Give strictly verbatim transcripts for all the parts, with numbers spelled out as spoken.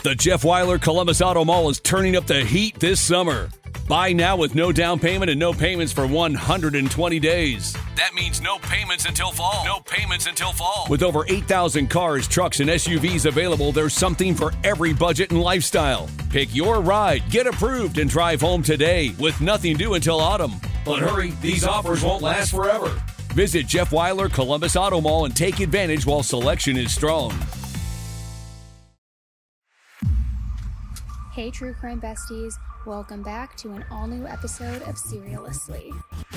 The Jeff Weiler Columbus Auto Mall is turning up the heat this summer. Buy now with no down payment and no payments for one hundred twenty days. That means no payments until fall. No payments until fall. With over eight thousand cars, trucks, and S U Vs available, there's something for every budget and lifestyle. Pick your ride, get approved, and drive home today with nothing due until autumn. But hurry, these offers won't last forever. Visit Jeff Weiler Columbus Auto Mall and take advantage while selection is strong. Hey True Crime Besties, welcome back to an all-new episode of Serialously.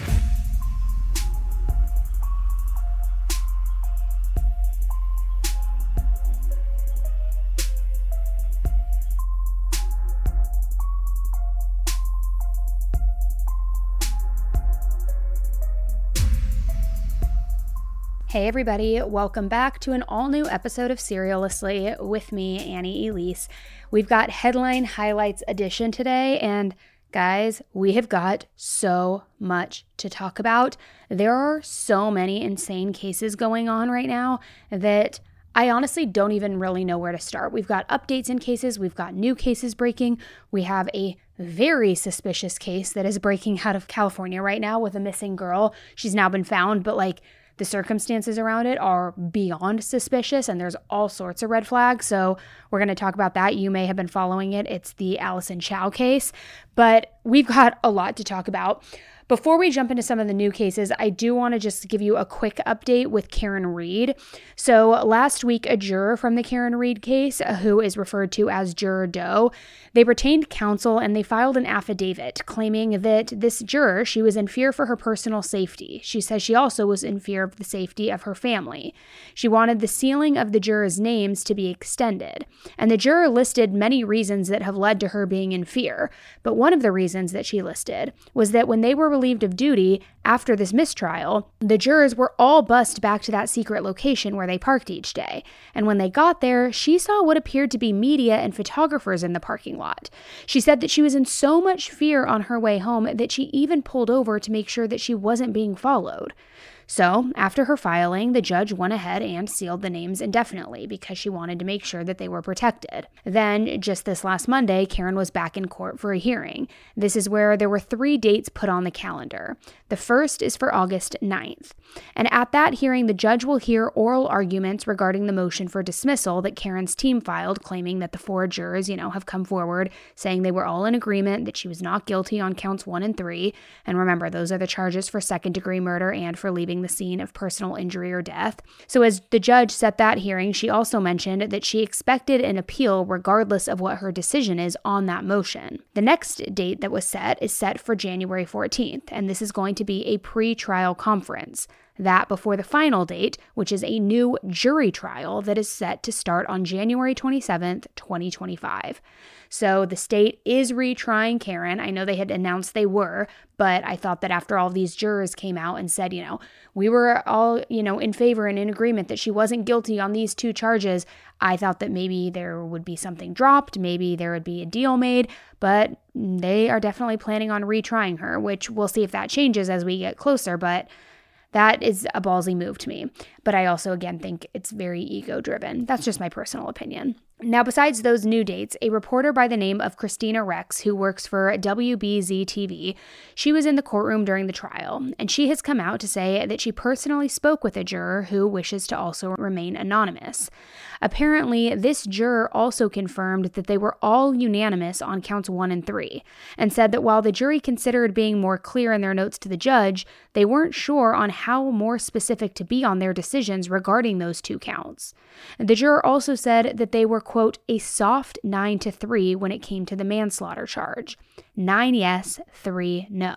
Hey everybody, welcome back to an all-new episode of Serialously with me, Annie Elise. We've got Headline Highlights edition today, and guys, we have got so much to talk about. There are so many insane cases going on right now that I honestly don't even really know where to start. We've got updates in cases, we've got new cases breaking, we have a very suspicious case that is breaking out of California right now with a missing girl. She's now been found, but like, the circumstances around it are beyond suspicious, and there's all sorts of red flags. So we're going to talk about that. You may have been following it. It's the Allison Chow case, but we've got a lot to talk about. Before we jump into some of the new cases, I do want to just give you a quick update with Karen Read. So last week, a juror from the Karen Read case, who is referred to as Juror Doe, they retained counsel and they filed an affidavit claiming that this juror, she was in fear for her personal safety. She says she also was in fear of the safety of her family. She wanted the sealing of the jurors' names to be extended. And the juror listed many reasons that have led to her being in fear. But one of the reasons that she listed was that when they were relieved of duty after this mistrial, the jurors were all bussed back to that secret location where they parked each day. And when they got there, she saw what appeared to be media and photographers in the parking lot. She said that she was in so much fear on her way home that she even pulled over to make sure that she wasn't being followed. So, after her filing, the judge went ahead and sealed the names indefinitely because she wanted to make sure that they were protected. Then, just this last Monday, Karen was back in court for a hearing. This is where there were three dates put on the calendar. The first is for August ninth. And at that hearing, the judge will hear oral arguments regarding the motion for dismissal that Karen's team filed, claiming that the four jurors, you know, have come forward, saying they were all in agreement that she was not guilty on counts one and three. And remember, those are the charges for second-degree murder and for leaving the scene of personal injury or death. So as the judge set that hearing, she also mentioned that she expected an appeal regardless of what her decision is on that motion. The next date that was set is set for January fourteenth, and this is going to be a pre-trial conference. That before the final date, which is a new jury trial that is set to start on January twenty-seventh, twenty twenty-five. So the state is retrying Karen. I know they had announced they were, but I thought that after all these jurors came out and said, you know, we were all, you know, in favor and in agreement that she wasn't guilty on these two charges, I thought that maybe there would be something dropped, maybe there would be a deal made, but they are definitely planning on retrying her, which we'll see if that changes as we get closer, but that is a ballsy move to me. But I also, again, think it's very ego-driven. That's just my personal opinion. Now, besides those new dates, a reporter by the name of Christina Rex, who works for W B Z T V, she was in the courtroom during the trial, and she has come out to say that she personally spoke with a juror who wishes to also remain anonymous. Apparently, this juror also confirmed that they were all unanimous on counts one and three, and said that while the jury considered being more clear in their notes to the judge, they weren't sure on how more specific to be on their decisions regarding those two counts. The juror also said that they were, quote, a soft nine to three when it came to the manslaughter charge. Nine yes, three no.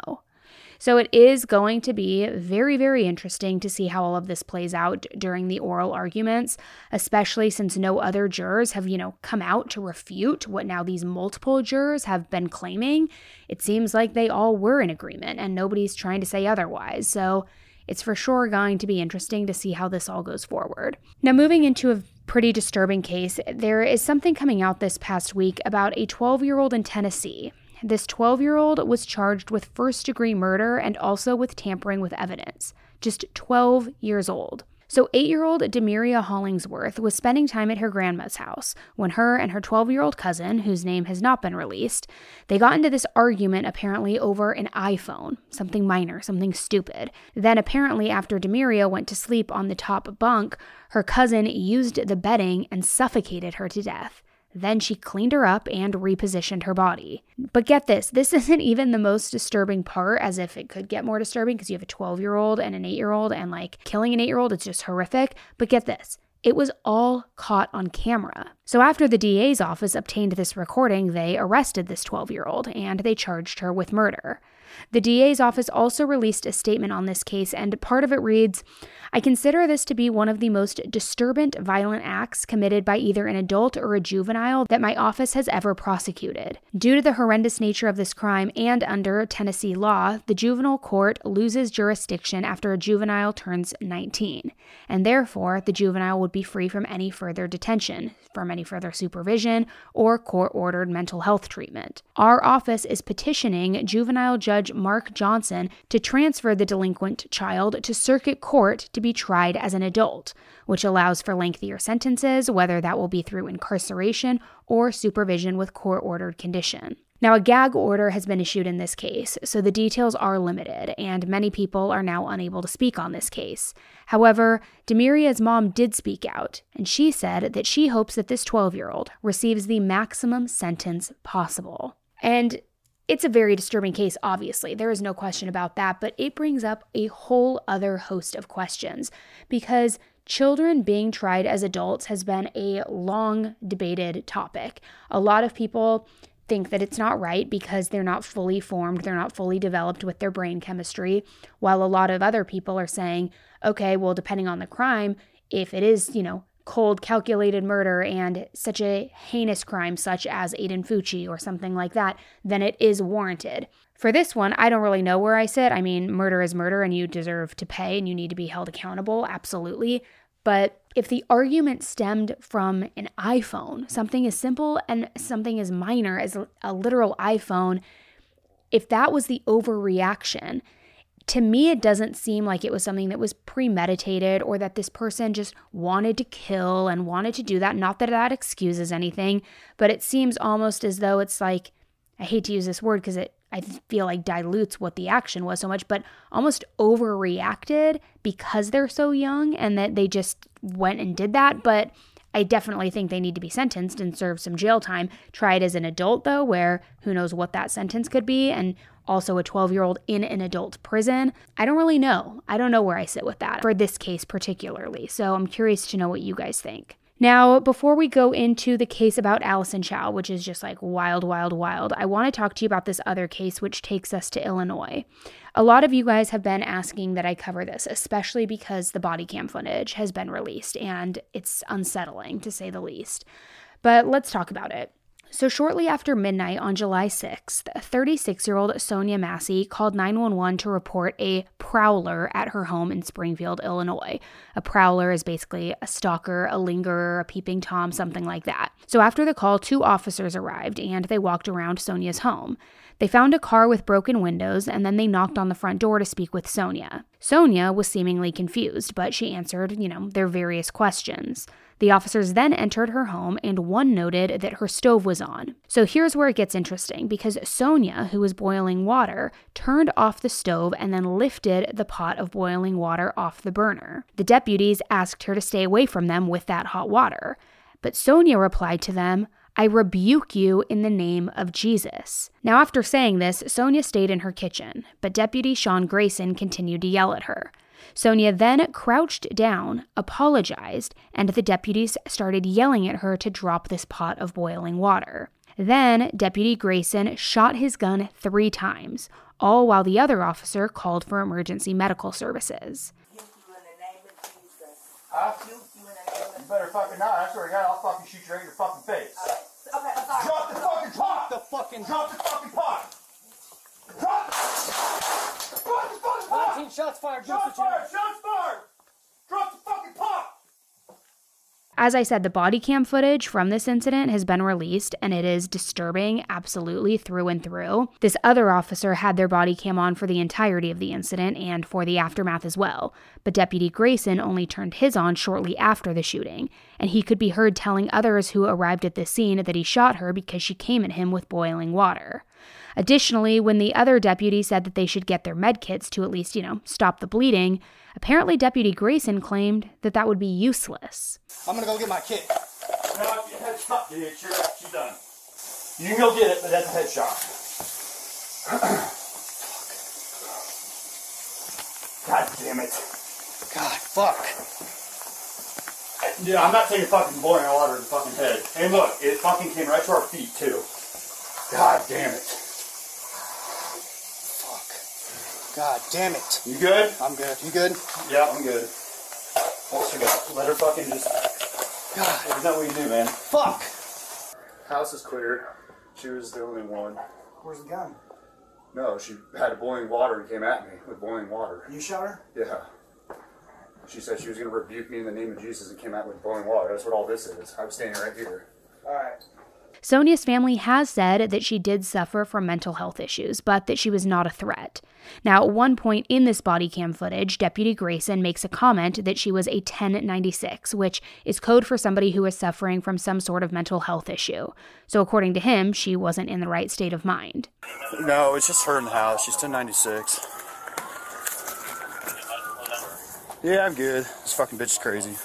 So it is going to be very, very interesting to see how all of this plays out during the oral arguments, especially since no other jurors have, you know, come out to refute what now these multiple jurors have been claiming. It seems like they all were in agreement and nobody's trying to say otherwise. So it's for sure going to be interesting to see how this all goes forward. Now, moving into a pretty disturbing case, there is something coming out this past week about a twelve-year-old in Tennessee. This twelve-year-old was charged with first-degree murder and also with tampering with evidence. Just twelve years old. So eight-year-old Demiria Hollingsworth was spending time at her grandma's house when her and her twelve-year-old cousin, whose name has not been released, they got into this argument apparently over an iPhone, something minor, something stupid. Then apparently after Demiria went to sleep on the top bunk, her cousin used the bedding and suffocated her to death. Then she cleaned her up and repositioned her body. But get this, this isn't even the most disturbing part, as if it could get more disturbing because you have a twelve-year-old and an eight-year-old, and like killing an eight-year-old, it's just horrific. But get this, it was all caught on camera. So after the D A's office obtained this recording, they arrested this twelve-year-old and they charged her with murder. The D A's office also released a statement on this case, and part of it reads, "I consider this to be one of the most disturbant violent acts committed by either an adult or a juvenile that my office has ever prosecuted. Due to the horrendous nature of this crime and under Tennessee law, the juvenile court loses jurisdiction after a juvenile turns nineteen, and therefore the juvenile would be free from any further detention, from any further supervision, or court-ordered mental health treatment. Our office is petitioning Juvenile Judge Mark Johnson to transfer the delinquent child to circuit court to be tried as an adult, which allows for lengthier sentences, whether that will be through incarceration or supervision with court-ordered condition." Now, a gag order has been issued in this case, so the details are limited, and many people are now unable to speak on this case. However, Demiria's mom did speak out, and she said that she hopes that this twelve-year-old receives the maximum sentence possible. And it's a very disturbing case, obviously. There is no question about that, but it brings up a whole other host of questions because children being tried as adults has been a long debated topic. A lot of people think that it's not right because they're not fully formed, they're not fully developed with their brain chemistry, while a lot of other people are saying, okay, well, depending on the crime, if it is, you know, cold, calculated murder and such a heinous crime such as Aiden Fucci or something like that, then it is warranted. For this one, I don't really know where I sit. I mean, murder is murder and you deserve to pay and you need to be held accountable, absolutely. But if the argument stemmed from an iPhone, something as simple and something as minor as a literal iPhone, if that was the overreaction, to me, it doesn't seem like it was something that was premeditated or that this person just wanted to kill and wanted to do that. Not that that excuses anything, but it seems almost as though it's like, I hate to use this word because it I feel like dilutes what the action was so much, but almost overreacted because they're so young and that they just went and did that. But I definitely think they need to be sentenced and serve some jail time. Try it as an adult, though, where who knows what that sentence could be, and also a twelve-year-old in an adult prison. I don't really know. I don't know where I sit with that for this case particularly, so I'm curious to know what you guys think. Now, before we go into the case about Allison Chow, which is just like wild, wild, wild, I want to talk to you about this other case, which takes us to Illinois. A lot of you guys have been asking that I cover this, especially because the body cam footage has been released, and it's unsettling, to say the least. But let's talk about it. So shortly after midnight on July sixth, thirty-six-year-old Sonia Massey called nine one one to report a prowler at her home in Springfield, Illinois. A prowler is basically a stalker, a lingerer, a peeping Tom, something like that. So after the call, two officers arrived and they walked around Sonia's home. They found a car with broken windows and then they knocked on the front door to speak with Sonia. Sonia was seemingly confused, but she answered, you know, their various questions. The officers then entered her home and one noted that her stove was on. So here's where it gets interesting because Sonia, who was boiling water, turned off the stove and then lifted the pot of boiling water off the burner. The deputies asked her to stay away from them with that hot water. But Sonia replied to them, "I rebuke you in the name of Jesus." Now, after saying this, Sonia stayed in her kitchen, but Deputy Sean Grayson continued to yell at her. Sonia then crouched down, apologized, and the deputies started yelling at her to drop this pot of boiling water. Then, Deputy Grayson shot his gun three times, all while the other officer called for emergency medical services. I shoot you in the name of... You better fucking not. I swear to God, I'll fucking shoot you right in your fucking face. Okay, okay, I'm sorry. Drop the fucking pot! The fucking... Drop the fucking pot! Drop the... Drop the fucking pot! nineteen shots fired. Shots fired! Shots fired! Drop the fucking pot! as I said, the body cam footage from this incident has been released, and it is disturbing absolutely through and through. This other officer had their body cam on for the entirety of the incident and for the aftermath as well, but Deputy Grayson only turned his on shortly after the shooting, and he could be heard telling others who arrived at the scene that he shot her because she came at him with boiling water. Additionally, when the other deputy said that they should get their med kits to at least, you know, stop the bleeding, apparently Deputy Grayson claimed that that would be useless. I'm gonna go get my kit. No, headshot, dude. You're, she's done. You can go get it, but that's a headshot. God damn it. God, fuck. Dude, I'm not taking fucking boiling water in the fucking head. And look, it fucking came right to our feet, too. God damn it. God damn it. You good? I'm good. You good? Yeah, I'm good. What you got? Let her fucking just... God. Isn't that what you do, man? Fuck. House is clear. She was the only one. Where's the gun? No, she had boiling water and came at me with boiling water. You shot her? Yeah. She said she was going to rebuke me in the name of Jesus and came at me with boiling water. That's what all this is. I was standing right here. All right. Sonia's family has said that she did suffer from mental health issues, but that she was not a threat. Now, at one point in this body cam footage, Deputy Grayson makes a comment that she was a ten ninety-six, which is code for somebody who is suffering from some sort of mental health issue. So according to him, she wasn't in the right state of mind. No, it's just her in the house. She's ten ninety-six. Yeah, I'm good. This fucking bitch is crazy.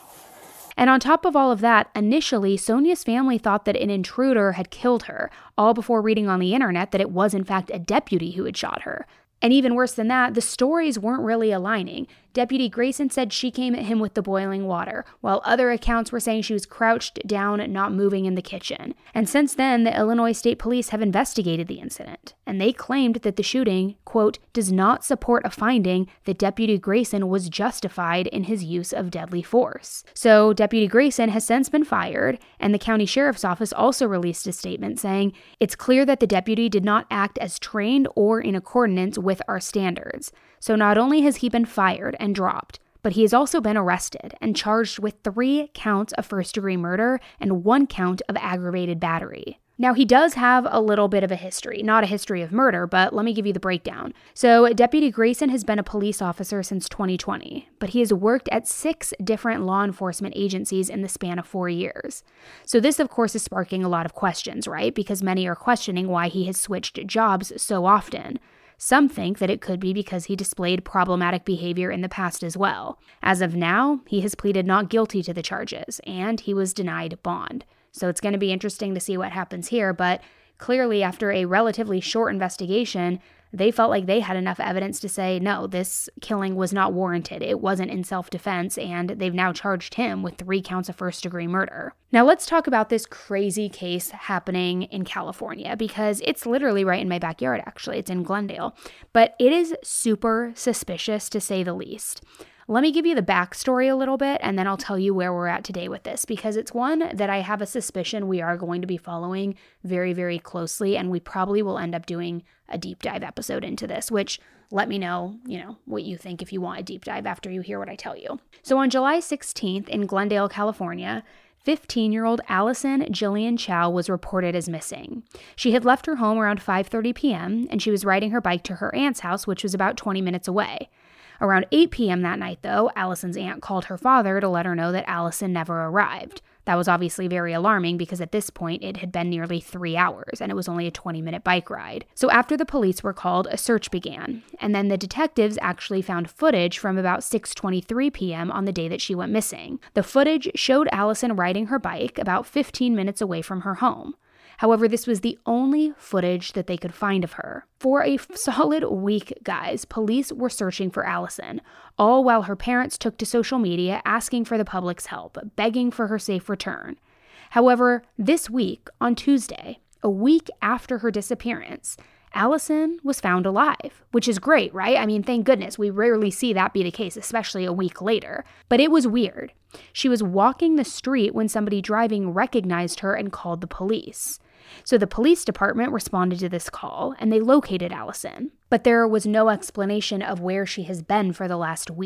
And on top of all of that, initially, Sonia's family thought that an intruder had killed her, all before reading on the internet that it was in fact a deputy who had shot her. And even worse than that, the stories weren't really aligning. Deputy Grayson said she came at him with the boiling water, while other accounts were saying she was crouched down, not moving in the kitchen. And since then, the Illinois State Police have investigated the incident, and they claimed that the shooting, quote, does not support a finding that Deputy Grayson was justified in his use of deadly force. So Deputy Grayson has since been fired, and the county sheriff's office also released a statement saying, it's clear that the deputy did not act as trained or in accordance with our standards. So not only has he been fired and dropped, but he has also been arrested and charged with three counts of first-degree murder and one count of aggravated battery. Now, he does have a little bit of a history, not a history of murder, but let me give you the breakdown. So, Deputy Grayson has been a police officer since twenty twenty, but he has worked at six different law enforcement agencies in the span of four years. So this, of course, is sparking a lot of questions, right? Because many are questioning why he has switched jobs so often. Some think that it could be because he displayed problematic behavior in the past as well. As of now, he has pleaded not guilty to the charges, and he was denied bond. So it's going to be interesting to see what happens here, but clearly after a relatively short investigation, they felt like they had enough evidence to say, no, this killing was not warranted. It wasn't in self-defense, and they've now charged him with three counts of first-degree murder. Now let's talk about this crazy case happening in California, because it's literally right in my backyard, actually. It's in Glendale. But it is super suspicious, to say the least. Let me give you the backstory a little bit, and then I'll tell you where we're at today with this, because it's one that I have a suspicion we are going to be following very, very closely, and we probably will end up doing a deep dive episode into this, which let me know, you know, what you think if you want a deep dive after you hear what I tell you. So on July sixteenth in Glendale, California, fifteen-year-old Allison Jillian Chow was reported as missing. She had left her home around five thirty p.m., and she was riding her bike to her aunt's house, which was about twenty minutes away. Around eight p.m. that night, though, Allison's aunt called her father to let her know that Allison never arrived. That was obviously very alarming because at this point it had been nearly three hours and it was only a twenty-minute bike ride. So after the police were called, a search began, and then the detectives actually found footage from about six twenty-three p.m. on the day that she went missing. The footage showed Allison riding her bike about fifteen minutes away from her home. However, this was the only footage that they could find of her. For a solid week, guys, police were searching for Allison, all while her parents took to social media asking for the public's help, begging for her safe return. However, this week, on Tuesday, a week after her disappearance, Allison was found alive, which is great, right? I mean, thank goodness. We rarely see that be the case, especially a week later. But it was weird. She was walking the street when somebody driving recognized her and called the police. So the police department responded to this call, and they located Allison. But there was no explanation of where she has been for the last week.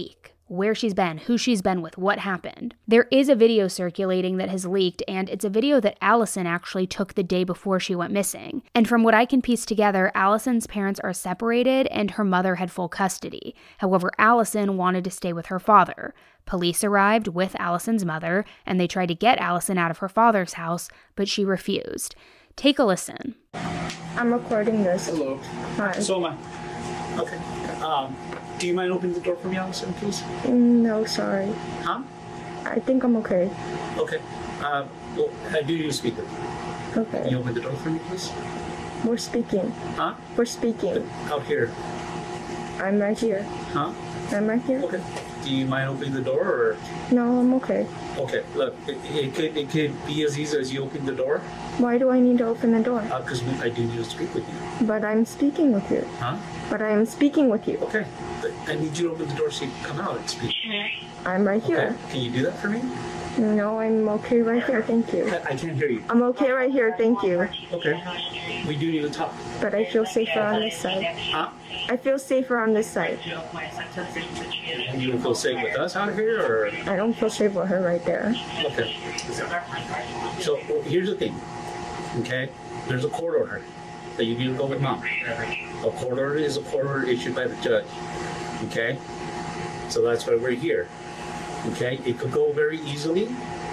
where she's been, who she's been with, what happened. There is a video circulating that has leaked, and it's a video that Allison actually took the day before she went missing. And from what I can piece together, Allison's parents are separated and her mother had full custody. However, Allison wanted to stay with her father. Police arrived with Allison's mother, and they tried to get Allison out of her father's house, but she refused. Take a listen. I'm recording this. Hello. Hi. So am I. Okay. Um, do you mind opening the door for me, Allison, please? No, sorry. Huh? I think I'm okay. Okay. Uh, well, I do need to speak with you. Okay. Can you open the door for me, please? We're speaking. Huh? We're speaking. Out here. I'm right here. Huh? I'm right here. Okay. Do you mind opening the door, or? No, I'm okay. Okay. Look, it, it could it could be as easy as you opening the door. Why do I need to open the door? Because uh, I do need to speak with you. But I'm speaking with you. Huh? But I am speaking with you. Okay. But I need you to open the door so you can come out and speak. I'm right here. Okay. Can you do that for me? No, I'm okay right here. Thank you. I, I can't hear you. I'm okay right here. Thank you. Okay. We do need to talk. But I feel safer on this side. Huh? I feel safer on this side. And you feel safe with us out here, or? I don't feel safe with her right there. Okay. So well, here's the thing, okay? There's a court order that you need to go with mom. A court order is a court order issued by the judge, okay? So that's why we're here, okay? It could go very easily.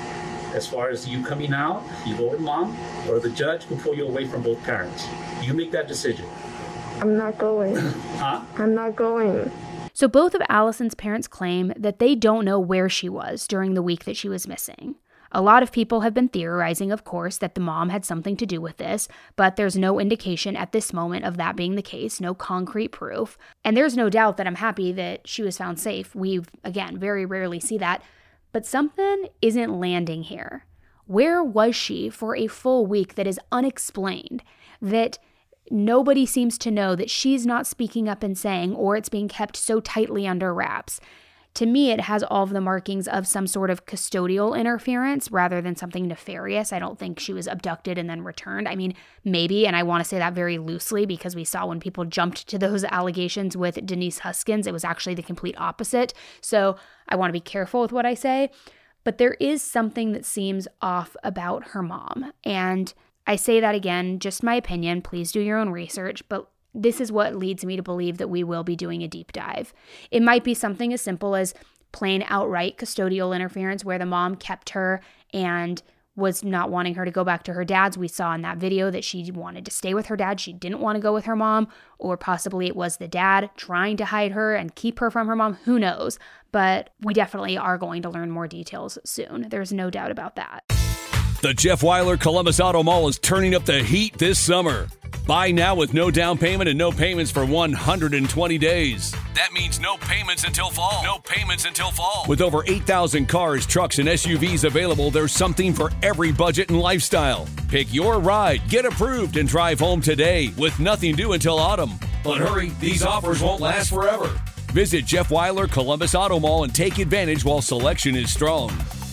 As far as you coming out, you go with mom, or the judge can pull you away from both parents. You make that decision. I'm not going. Huh? I'm not going. So both of Allison's parents claim that they don't know where she was during the week that she was missing. A lot of people have been theorizing, of course, that the mom had something to do with this, but there's no indication at this moment of that being the case, no concrete proof. And there's no doubt that I'm happy that she was found safe. We, again, very rarely see that. But something isn't landing here. Where was she for a full week that is unexplained, that nobody seems to know, that she's not speaking up and saying, or it's being kept so tightly under wraps? To me, it has all of the markings of some sort of custodial interference rather than something nefarious. I don't think she was abducted and then returned. I mean, maybe, and I want to say that very loosely because we saw when people jumped to those allegations with Denise Huskins, it was actually the complete opposite. So I want to be careful with what I say. But there is something that seems off about her mom. And I say that again, just my opinion. Please do your own research. But this is what leads me to believe that we will be doing a deep dive. It might be something as simple as plain outright custodial interference where the mom kept her and was not wanting her to go back to her dad's. We saw in that video that she wanted to stay with her dad. She didn't want to go with her mom, or possibly it was the dad trying to hide her and keep her from her mom. Who knows? But we definitely are going to learn more details soon. There's no doubt about that. The Jeff Weiler Columbus Auto Mall is turning up the heat this summer. Buy now with no down payment and no payments for one hundred twenty days. That means no payments until fall. No payments until fall. With over eight thousand cars, trucks, and S U Vs available, there's something for every budget and lifestyle. Pick your ride, get approved, and drive home today with nothing due until autumn. But hurry, these offers won't last forever. Visit Jeff Weiler Columbus Auto Mall and take advantage while selection is strong.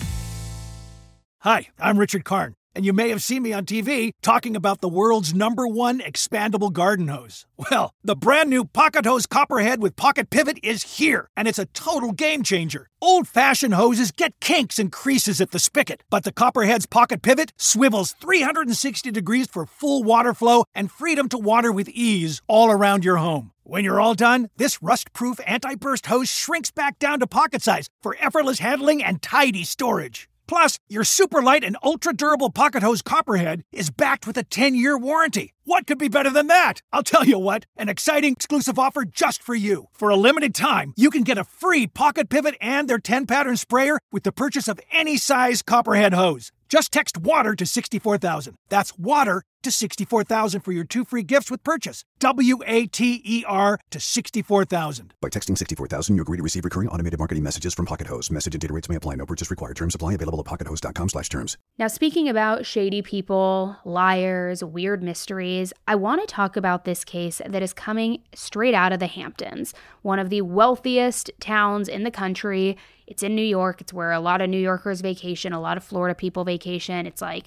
Hi, I'm Richard Karn, and you may have seen me on T V talking about the world's number one expandable garden hose. Well, the brand new Pocket Hose Copperhead with Pocket Pivot is here, and it's a total game changer. Old-fashioned hoses get kinks and creases at the spigot, but the Copperhead's Pocket Pivot swivels three hundred sixty degrees for full water flow and freedom to water with ease all around your home. When you're all done, this rust-proof anti-burst hose shrinks back down to pocket size for effortless handling and tidy storage. Plus, your super light and ultra-durable Pocket Hose Copperhead is backed with a ten-year warranty. What could be better than that? I'll tell you what, an exciting exclusive offer just for you. For a limited time, you can get a free Pocket Pivot and their ten-pattern sprayer with the purchase of any size Copperhead hose. Just text WATER to sixty-four thousand. That's WATER to sixty-four thousand for your two free gifts with purchase. W A T E R to sixty-four thousand. By texting sixty-four thousand, you agree to receive recurring automated marketing messages from Pocket Hose. Message and data rates may apply. No purchase required. Terms apply. Available at pockethose.com slash terms. Now, speaking about shady people, liars, weird mysteries, I want to talk about this case that is coming straight out of the Hamptons, one of the wealthiest towns in the country. It's in New York. It's where a lot of New Yorkers vacation, a lot of Florida people vacation. It's like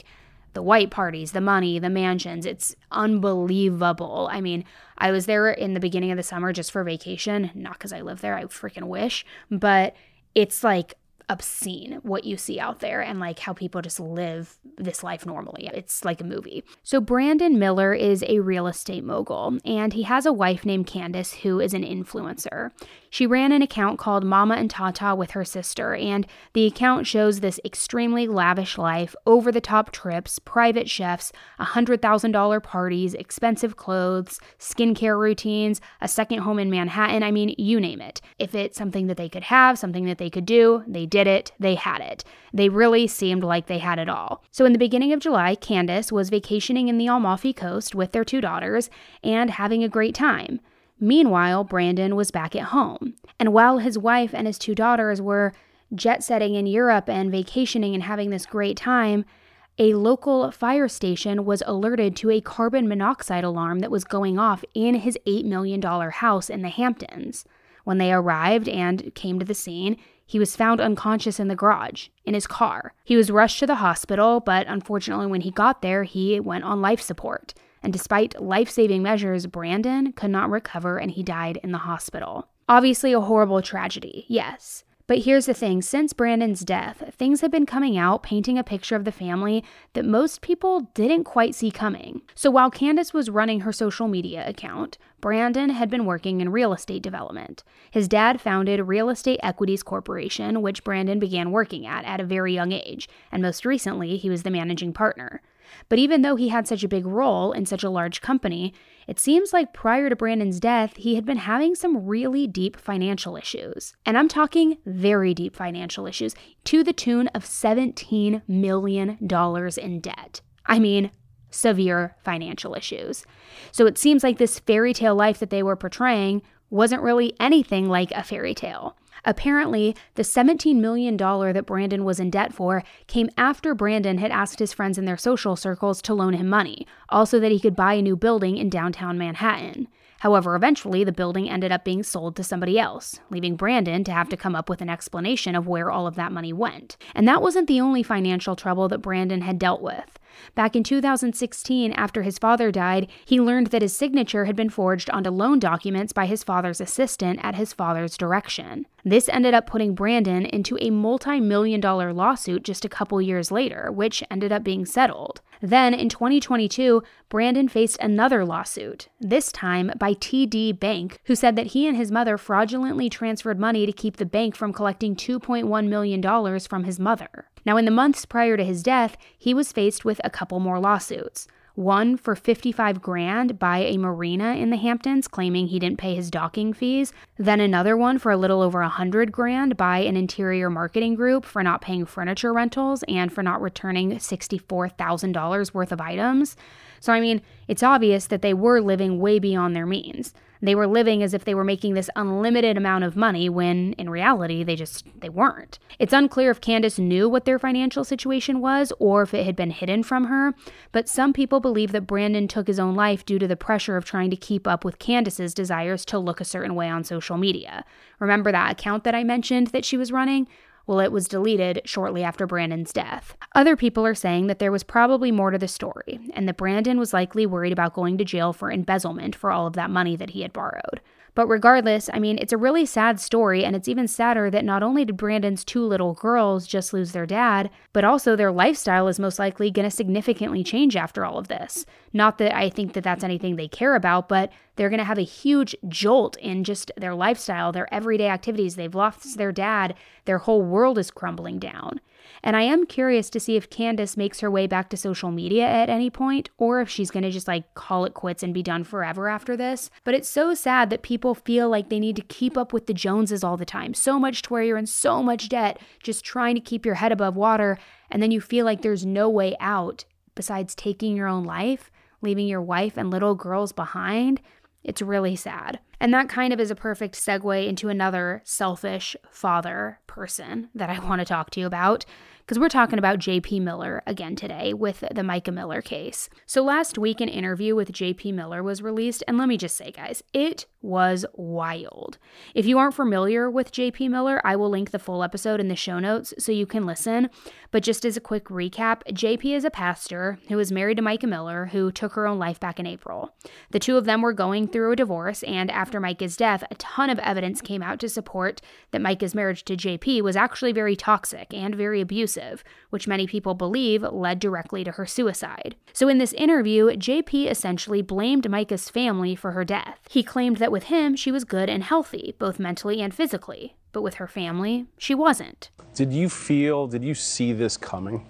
the white parties, the money, the mansions. It's unbelievable. I mean, I was there in the beginning of the summer just for vacation, not because I live there, I freaking wish, but it's like obscene what you see out there and like how people just live this life normally. It's like a movie. So Brandon Miller is a real estate mogul, and he has a wife named Candace who is an influencer. She ran an account called Mama and Tata with her sister, and the account shows this extremely lavish life, over-the-top trips, private chefs, one hundred thousand dollars parties, expensive clothes, skincare routines, a second home in Manhattan. I mean, you name it. If it's something that they could have, something that they could do, they did it, they had it. They really seemed like they had it all. So in the beginning of July, Candace was vacationing in the Amalfi Coast with their two daughters and having a great time. Meanwhile, Brandon was back at home. And while his wife and his two daughters were jet-setting in Europe and vacationing and having this great time, a local fire station was alerted to a carbon monoxide alarm that was going off in his eight million dollars house in the Hamptons. When they arrived and came to the scene, he was found unconscious in the garage, in his car. He was rushed to the hospital, but unfortunately when he got there, he went on life support. And despite life-saving measures, Brandon could not recover and he died in the hospital. Obviously a horrible tragedy, yes. But here's the thing, since Brandon's death, things have been coming out painting a picture of the family that most people didn't quite see coming. So while Candace was running her social media account, Brandon had been working in real estate development. His dad founded Real Estate Equities Corporation, which Brandon began working at at a very young age, and most recently, he was the managing partner. But even though he had such a big role in such a large company, it seems like prior to Brandon's death, he had been having some really deep financial issues. And I'm talking very deep financial issues, to the tune of seventeen million dollars in debt. I mean, severe financial issues. So it seems like this fairy tale life that they were portraying wasn't really anything like a fairy tale. Apparently, the seventeen million dollars that Brandon was in debt for came after Brandon had asked his friends in their social circles to loan him money, also that he could buy a new building in downtown Manhattan. However, eventually, the building ended up being sold to somebody else, leaving Brandon to have to come up with an explanation of where all of that money went. And that wasn't the only financial trouble that Brandon had dealt with. Back in two thousand sixteen, after his father died, he learned that his signature had been forged onto loan documents by his father's assistant at his father's direction. This ended up putting Brandon into a multi-million dollar lawsuit just a couple years later, which ended up being settled. Then, in twenty twenty-two, Brandon faced another lawsuit, this time by T D Bank, who said that he and his mother fraudulently transferred money to keep the bank from collecting two point one million dollars from his mother. Now, in the months prior to his death, he was faced with a couple more lawsuits. One for fifty-five grand by a marina in the Hamptons claiming he didn't pay his docking fees. Then another one for a little over one hundred grand by an interior marketing group for not paying furniture rentals and for not returning sixty-four thousand dollars worth of items. So, I mean, it's obvious that they were living way beyond their means. They were living as if they were making this unlimited amount of money when, in reality, they just, they weren't. It's unclear if Candace knew what their financial situation was or if it had been hidden from her, but some people believe that Brandon took his own life due to the pressure of trying to keep up with Candace's desires to look a certain way on social media. Remember that account that I mentioned that she was running? Well, it was deleted shortly after Brandon's death. Other people are saying that there was probably more to the story, and that Brandon was likely worried about going to jail for embezzlement for all of that money that he had borrowed. But regardless, I mean, it's a really sad story, and it's even sadder that not only did Brandon's two little girls just lose their dad, but also their lifestyle is most likely going to significantly change after all of this. Not that I think that that's anything they care about, but they're going to have a huge jolt in just their lifestyle, their everyday activities. They've lost their dad. Their whole world is crumbling down. And I am curious to see if Candace makes her way back to social media at any point, or if she's going to just like call it quits and be done forever after this. But it's so sad that people feel like they need to keep up with the Joneses all the time, so much to where you're in so much debt, just trying to keep your head above water, and then you feel like there's no way out besides taking your own life, leaving your wife and little girls behind. It's really sad. And that kind of is a perfect segue into another selfish father person that I want to talk to you about, because we're talking about J P Miller again today with the Micah Miller case. So last week, an interview with J P Miller was released, and let me just say, guys, it was wild. If you aren't familiar with J P Miller, I will link the full episode in the show notes so you can listen. But just as a quick recap, J P is a pastor who is married to Micah Miller, who took her own life back in April. The two of them were going through a divorce, and after Micah's death, a ton of evidence came out to support that Micah's marriage to J P was actually very toxic and very abusive, which many people believe led directly to her suicide. So in this interview, J P essentially blamed Micah's family for her death. He claimed that with him, she was good and healthy, both mentally and physically, but with her family, she wasn't. Did you feel, did you see this coming?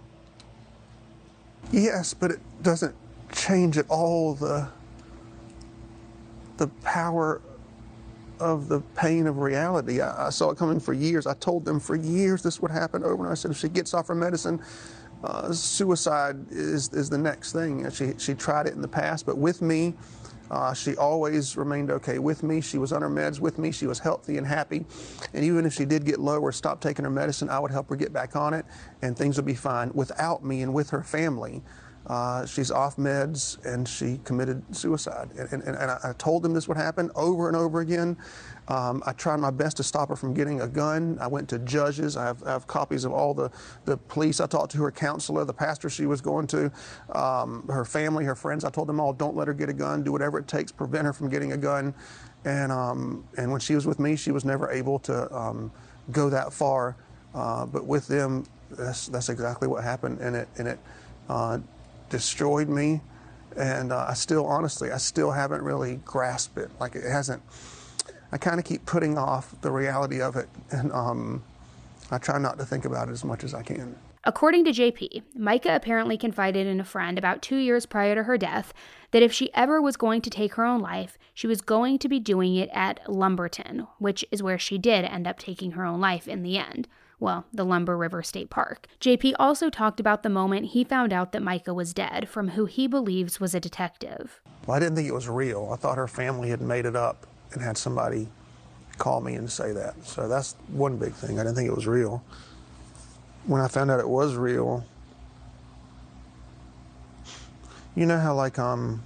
Yes, but it doesn't change at all the, the power of the pain of reality. I, I saw it coming for years. I told them for years this would happen over, and I said if she gets off her medicine, uh, suicide is, is the next thing. She, she tried it in the past, but with me, Uh, she always remained okay with me. She was on her meds with me. She was healthy and happy. And even if she did get low or stop taking her medicine, I would help her get back on it, and things would be fine. Without me and with her family, uh, she's off meds, and she committed suicide. And, and, and I told them this would happen over and over again. Um, I tried my best to stop her from getting a gun. I went to judges. I have, I have copies of all the, the police. I talked to her counselor, the pastor she was going to, um, her family, her friends. I told them all, don't let her get a gun. Do whatever it takes, prevent her from getting a gun. And um, and when she was with me, she was never able to um, go that far. Uh, but with them, that's that's exactly what happened, and it and it uh, destroyed me. And uh, I still, honestly, I still haven't really grasped it. Like it hasn't. I kind of keep putting off the reality of it, and um, I try not to think about it as much as I can. According to J P, Micah apparently confided in a friend about two years prior to her death that if she ever was going to take her own life, she was going to be doing it at Lumberton, which is where she did end up taking her own life in the end. Well, the Lumber River State Park. J P also talked about the moment he found out that Micah was dead from who he believes was a detective. Well, I didn't think it was real. I thought her family had made it up and had somebody call me and say that. So that's one big thing. I didn't think it was real. When I found out it was real, you know how like, um,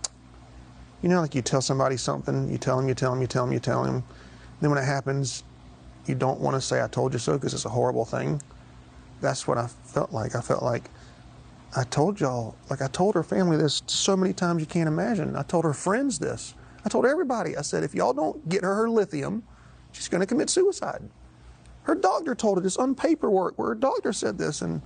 you know like you tell somebody something, you tell them, you tell them, you tell them, you tell them. Then when it happens, you don't want to say I told you so because it's a horrible thing. That's what I felt like. I felt like I told y'all, like I told her family this so many times you can't imagine. I told her friends this. I told everybody, I said, if y'all don't get her her lithium, she's going to commit suicide. Her doctor told her this on paperwork where her doctor said this. And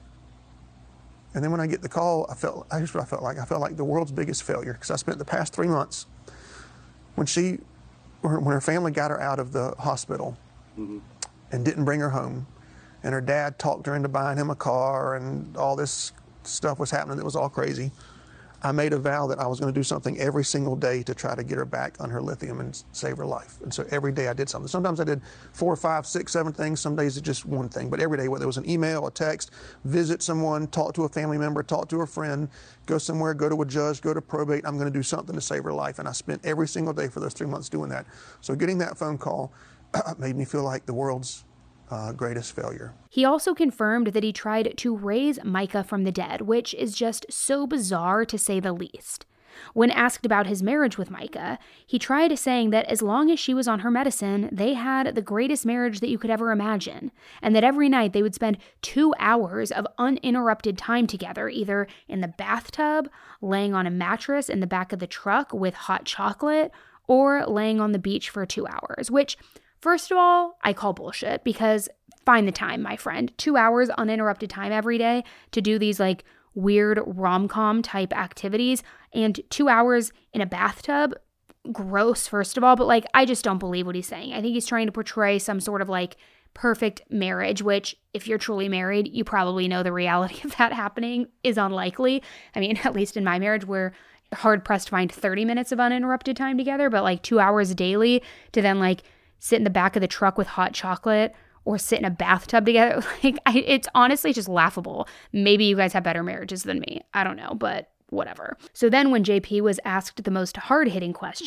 and then when I get the call, I felt, here's what I felt like. I felt like the world's biggest failure because I spent the past three months when she, when her family got her out of the hospital mm-hmm. and didn't bring her home. And her dad talked her into buying him a car and all this stuff was happening that was all crazy. I made a vow that I was going to do something every single day to try to get her back on her lithium and save her life. And so every day I did something. Sometimes I did four, five, six, seven things. Some days it's just one thing. But every day, whether it was an email, a text, visit someone, talk to a family member, talk to a friend, go somewhere, go to a judge, go to probate, I'm going to do something to save her life. And I spent every single day for those three months doing that. So getting that phone call made me feel like the world's Uh, greatest failure. He also confirmed that he tried to raise Micah from the dead, which is just so bizarre to say the least. When asked about his marriage with Micah, he tried saying that as long as she was on her medicine, they had the greatest marriage that you could ever imagine, and that every night they would spend two hours of uninterrupted time together, either in the bathtub, laying on a mattress in the back of the truck with hot chocolate, or laying on the beach for two hours, which first of all, I call bullshit because find the time, my friend. Two hours uninterrupted time every day to do these like weird rom-com type activities and two hours in a bathtub. Gross, first of all, but like I just don't believe what he's saying. I think he's trying to portray some sort of like perfect marriage, which if you're truly married, you probably know the reality of that happening is unlikely. I mean, at least in my marriage, we're hard pressed to find thirty minutes of uninterrupted time together, but like two hours daily to then like sit in the back of the truck with hot chocolate or sit in a bathtub together. Like, I, it's honestly just laughable. Maybe you guys have better marriages than me. I don't know, but whatever. So then when J P was asked the most hard-hitting question,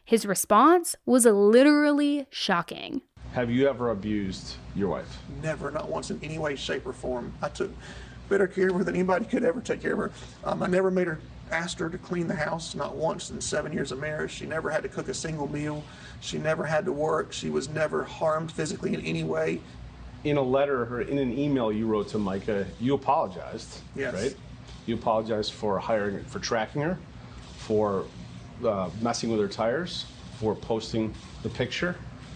His response was literally shocking. Have you ever abused your wife? Never, not once in any way, shape, or form. I took better care of her than anybody could ever take care of her. Um, I never made her, asked her to clean the house, not once in seven years of marriage. She never had to cook a single meal. She never had to work. She was never harmed physically in any way. In a letter or in an email you wrote to Micah, you apologized, yes. right? You apologized for hiring, for tracking her, for uh, messing with her tires, for posting the picture.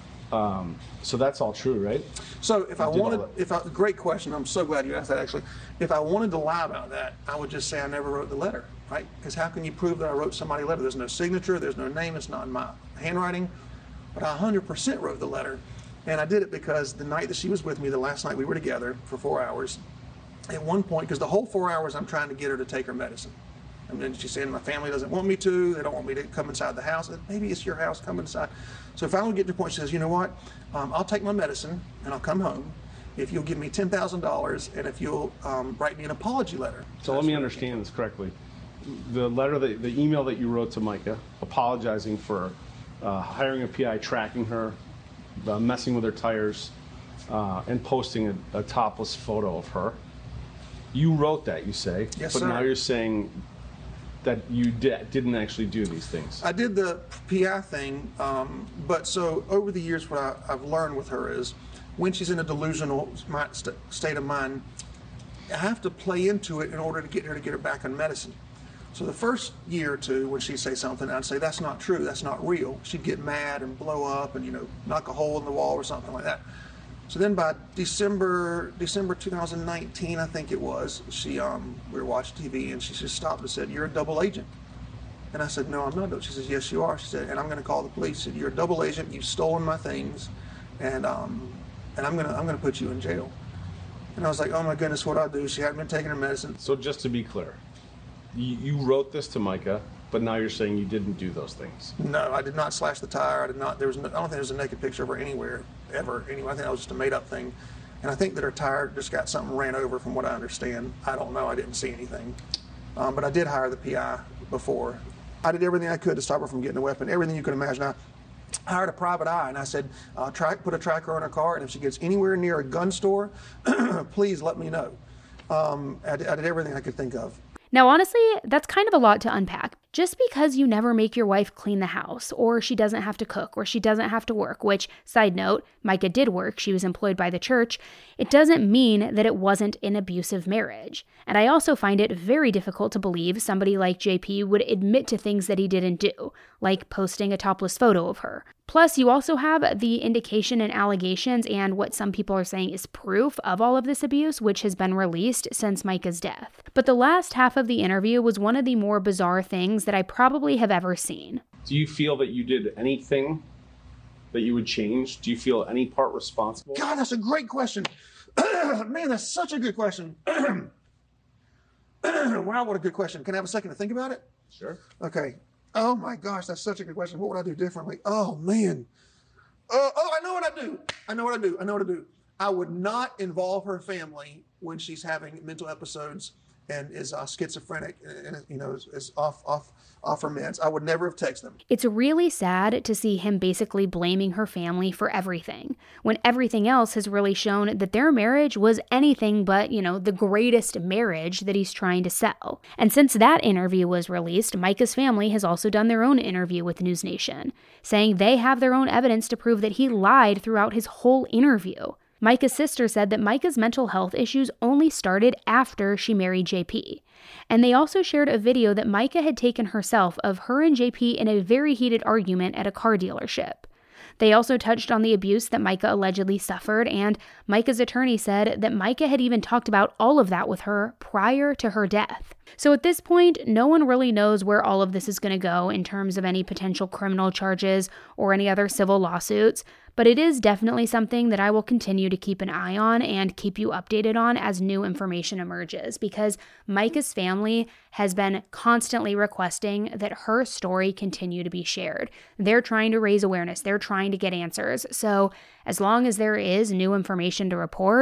Um, so that's all true, right? So if You I did all wanted, that. if I, great question. I'm so glad you asked that. Actually, if I wanted to lie about that, I would just say I never wrote the letter, right? Because how can you prove that I wrote somebody a letter? There's no signature. There's no name. It's not in my handwriting. But I one hundred percent wrote the letter, and I did it because the night that she was with me, the last night we were together for four hours. At one point, because the whole four hours I'm trying to get her to take her medicine. And then she said, my family doesn't want me to. They don't want me to come inside the house. Maybe it's your house, come inside. So finally we get to the point, she says, you know what? Um, I'll take my medicine and I'll come home if you'll give me ten thousand dollars and if you'll um, write me an apology letter. So let me understand this correctly. The letter, that, the email that you wrote to Micah, apologizing for uh, hiring a P I, tracking her, uh, messing with her tires, uh, and posting a, a topless photo of her. You wrote that, you say, Yes, but sir. now you're saying that you di- didn't actually do these things. I did the P I thing, um, but so over the years what I, I've learned with her is when she's in a delusional mi- st- state of mind, I have to play into it in order to get her to get her back on medicine. So the first year or two when she'd say something, I'd say, that's not true, that's not real. She'd get mad and blow up and, you know, knock a hole in the wall or something like that. So then by December December two thousand nineteen, I think it was, she um, we were watching T V and she just stopped and said, you're a double agent. And I said, no, I'm not. She says, yes, you are. She said, and I'm going to call the police. She said, you're a double agent. You've stolen my things, and um, and I'm going to I'm going to put you in jail. And I was like, oh my goodness, what I do? She hadn't been taking her medicine. So just to be clear, you, you wrote this to Micah, but now you're saying you didn't do those things. No, I did not slash the tire. I did not. There was. No, I don't think there's a naked picture of her anywhere ever. Anyway, I think that was just a made-up thing. And I think that her tire just got something ran over, from what I understand. I don't know. I didn't see anything. Um, but I did hire the P I before. I did everything I could to stop her from getting a weapon. Everything you could imagine. I hired a private eye, and I said, uh, try, put a tracker on her car, and if she gets anywhere near a gun store, please let me know. Um, I, did, I did everything I could think of. Now, honestly, that's kind of a lot to unpack. Just because you never make your wife clean the house, or she doesn't have to cook, or she doesn't have to work, which, side note, Micah did work, she was employed by the church, it doesn't mean that it wasn't an abusive marriage. And I also find it very difficult to believe somebody like J P would admit to things that he didn't do, like posting a topless photo of her. Plus, you also have the indication and allegations and what some people are saying is proof of all of this abuse, which has been released since Micah's death. But the last half of the interview was one of the more bizarre things that I probably have ever seen. Do you feel that you did anything that you would change? Do you feel any part responsible? God, that's a great question. Man, that's such a good question. Wow, what a good question. Can I have a second to think about it? Sure. Okay. Oh my gosh, that's such a good question. What would I do differently? Oh man. Uh, oh, I know what I do. I know what I do. I know what I do. I would not involve her family when she's having mental episodes and is uh, schizophrenic and, you know, is, is off off off her meds. I would never have texted them. It's really sad to see him basically blaming her family for everything, when everything else has really shown that their marriage was anything but, you know, the greatest marriage that he's trying to sell. And since that interview was released, Micah's family has also done their own interview with News Nation, saying they have their own evidence to prove that he lied throughout his whole interview. Micah's sister said that Micah's mental health issues only started after she married J P. And they also shared a video that Micah had taken herself of her and J P in a very heated argument at a car dealership. They also touched on the abuse that Micah allegedly suffered, and Micah's attorney said that Micah had even talked about all of that with her prior to her death. So at this point, no one really knows where all of this is going to go in terms of any potential criminal charges or any other civil lawsuits, but it is definitely something that I will continue to keep an eye on and keep you updated on as new information emerges, because Micah's family has been constantly requesting that her story continue to be shared. They're trying to raise awareness. They're trying to get answers. So as long as there is new information to report,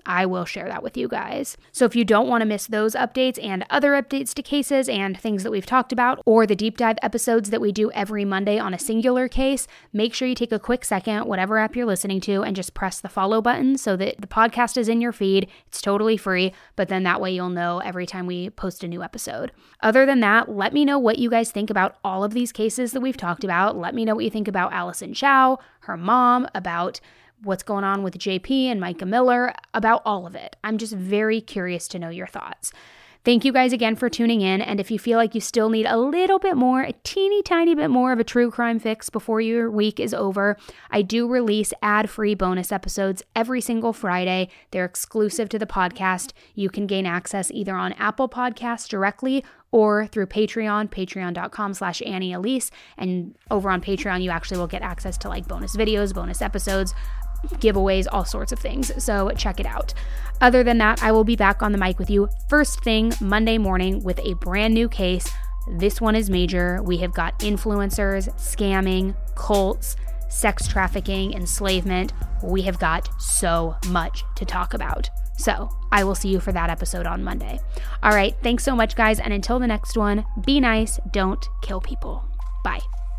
I will share that with you guys. So if you don't want to miss those updates and other updates to cases and things that we've talked about, or the deep dive episodes that we do every Monday on a singular case, make sure you take a quick second, whatever app you're listening to, and just press the follow button so that the podcast is in your feed. It's totally free, but then that way you'll know every time we post a new episode. Other than that, let me know what you guys think about all of these cases that we've talked about. Let me know what you think about Allison Chow, her mom, about what's going on with J P and Micah Miller, about all of it. I'm just very curious to know your thoughts. Thank you guys again for tuning in, and if you feel like you still need a little bit more, a teeny tiny bit more of a true crime fix before your week is over, I do release ad-free bonus episodes every single Friday. They're exclusive to the podcast. You can gain access either on Apple Podcasts directly or through Patreon, patreon.com slash Annie Elise, and over on Patreon, you actually will get access to like bonus videos, bonus episodes, giveaways, all sorts of things. So check it out. Other than that, I will be back on the mic with you first thing Monday morning with a brand new case. This one is major. We have got influencers, scamming, cults, sex trafficking, enslavement. We have got so much to talk about. So I will see you for that episode on Monday. All right. Thanks so much, guys. And until the next one, be nice. Don't kill people. Bye.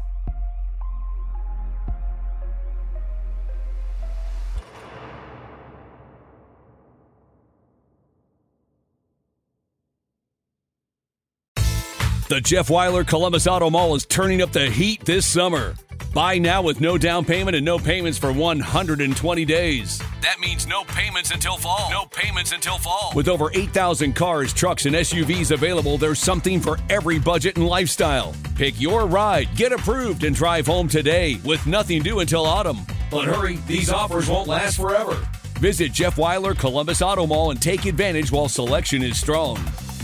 The Jeff Weiler Columbus Auto Mall is turning up the heat this summer. Buy now with no down payment and no payments for one hundred twenty days. That means no payments until fall. No payments until fall. With over eight thousand cars, trucks, and S U Vs available, there's something for every budget and lifestyle. Pick your ride, get approved, and drive home today with nothing due until autumn. But hurry, these offers won't last forever. Visit Jeff Weiler Columbus Auto Mall and take advantage while selection is strong.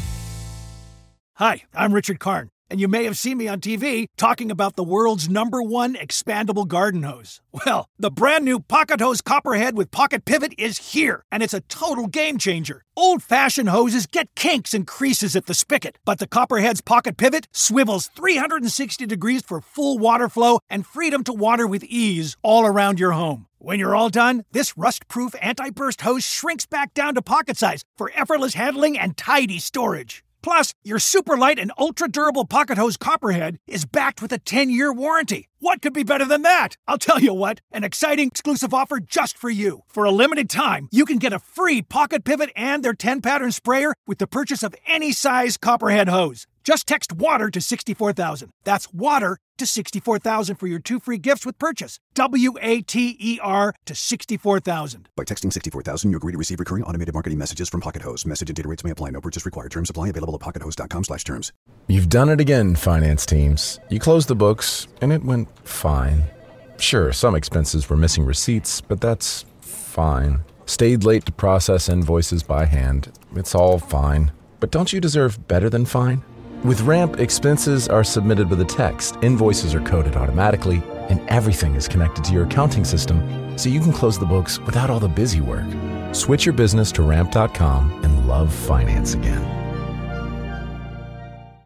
Hi, I'm Richard Karn, and you may have seen me on T V talking about the world's number one expandable garden hose. Well, the brand new Pocket Hose Copperhead with Pocket Pivot is here, and it's a total game changer. Old-fashioned hoses get kinks and creases at the spigot, but the Copperhead's Pocket Pivot swivels three hundred sixty degrees for full water flow and freedom to water with ease all around your home. When you're all done, this rust-proof anti-burst hose shrinks back down to pocket size for effortless handling and tidy storage. Plus, your super light and ultra-durable Pocket Hose Copperhead is backed with a ten-year warranty. What could be better than that? I'll tell you what, an exciting exclusive offer just for you. For a limited time, you can get a free Pocket Pivot and their ten-pattern sprayer with the purchase of any size Copperhead hose. Just text WATER to sixty-four thousand. That's WATER to sixty-four thousand for your two free gifts with purchase. W A T E R to sixty-four thousand. By texting sixty-four thousand, you agree to receive recurring automated marketing messages from Pocket Hose. Message and data rates may apply. No purchase required. Terms apply. Available at pockethose.com slash terms. You've done it again, finance teams. You closed the books, and it went fine. Sure, some expenses were missing receipts, but that's fine. Stayed late to process invoices by hand. It's all fine. But don't you deserve better than fine? With Ramp, expenses are submitted with a text, invoices are coded automatically, and everything is connected to your accounting system, so you can close the books without all the busy work. Switch your business to ramp dot com and love finance again.